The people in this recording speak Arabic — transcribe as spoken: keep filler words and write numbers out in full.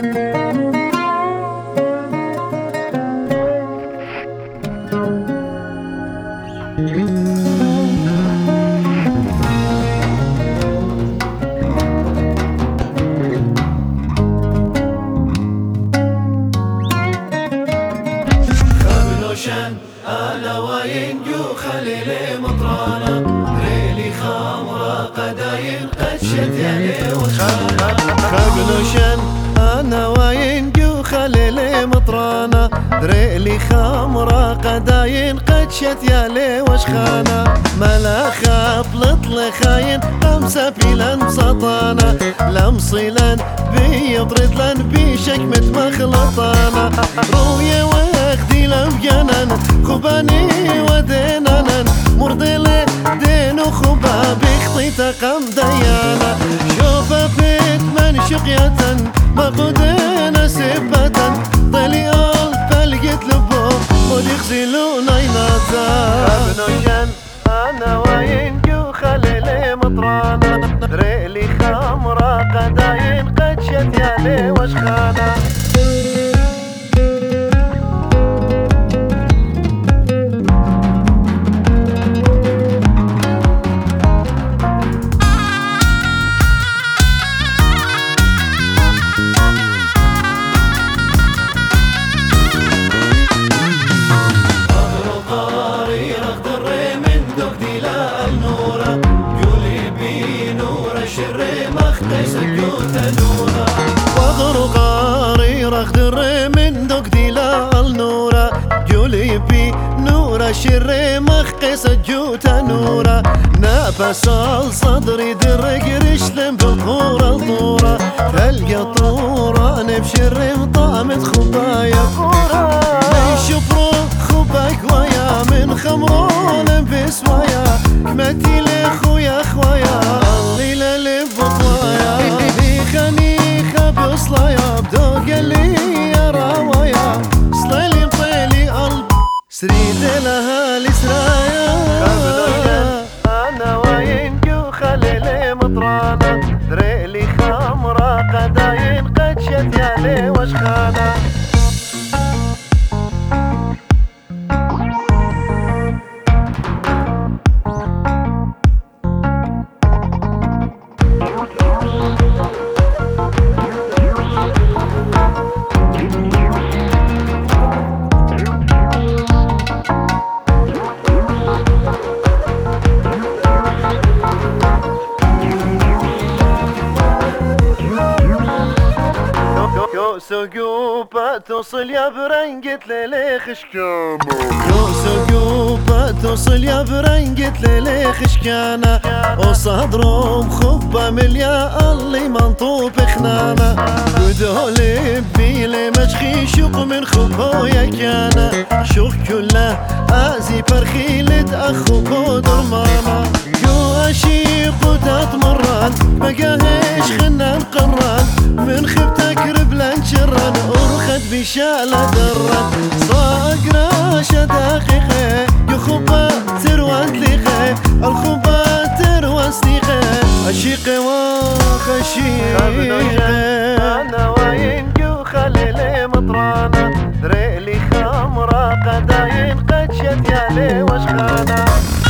خبلوشن أنا وينجو خليلي مطرانا ريلي خامرة قداين قدشت يعني وشانا خبلوشن أنا وينجو خليلي مطرانا ريلي خامرة قداين قدشت يا لي وشخانا ملا خابلط لخاين خمسة بيلان بسطانا لمصيلان بيطرد لان بشكمة مخلطانا روية واخدي لمجانا خباني ودينانا مرضي دين وخبا بيخطي تقام ديانا شوفة بيت من شقية مقودنا سبة طلي ألف لقيت لبو وديخزلون ايناتا خبنوشن أنا وينجو خليلي مطرانا ريلي خامرة قداين قدشت يا لي وشخانا وغرو غاري رخدر من دوك ديلا النورة جولي بي نورة شري مخقس جوتا نورة نفس الصدري درق رشلم بالطورة الطورة تلقى طورة نبشر مطامت خبايا كورة يشبرو خباك ويا من خمرون بسوايا كمتي لخويا خوايا الليلة لبطوايا خنيخة بصلايا بدوق اللي يا راوايا صليلي مطيلي قلب سريد لها لسرايا أنا وينجو خليلي مطرانا دريلي خمرة قداين قدشت يا لي وشخانا سقوبة توصل يا برنقة ليلي خشكانة يو سقوبة توصل يا برنقة ليلي خشكانة وصدرهم خبة مليا اللي منطوب خنانة قدولي بيلي مشخي شوق من خبويا كان شوق كله ازي برخيلة اخو بودر ماما جو اشيق وتتمرن بقاهيش خنا نقرن من خبتك ربلان شرن ارخد بشالة درن صاقرة دقيقة يخبا تروان تليقة الخبا تروان سنيقة اشيقة وخشيقة انا وينجو خليلي مطرانا دريلي خمرة قداين قدشت يا لي وشخانا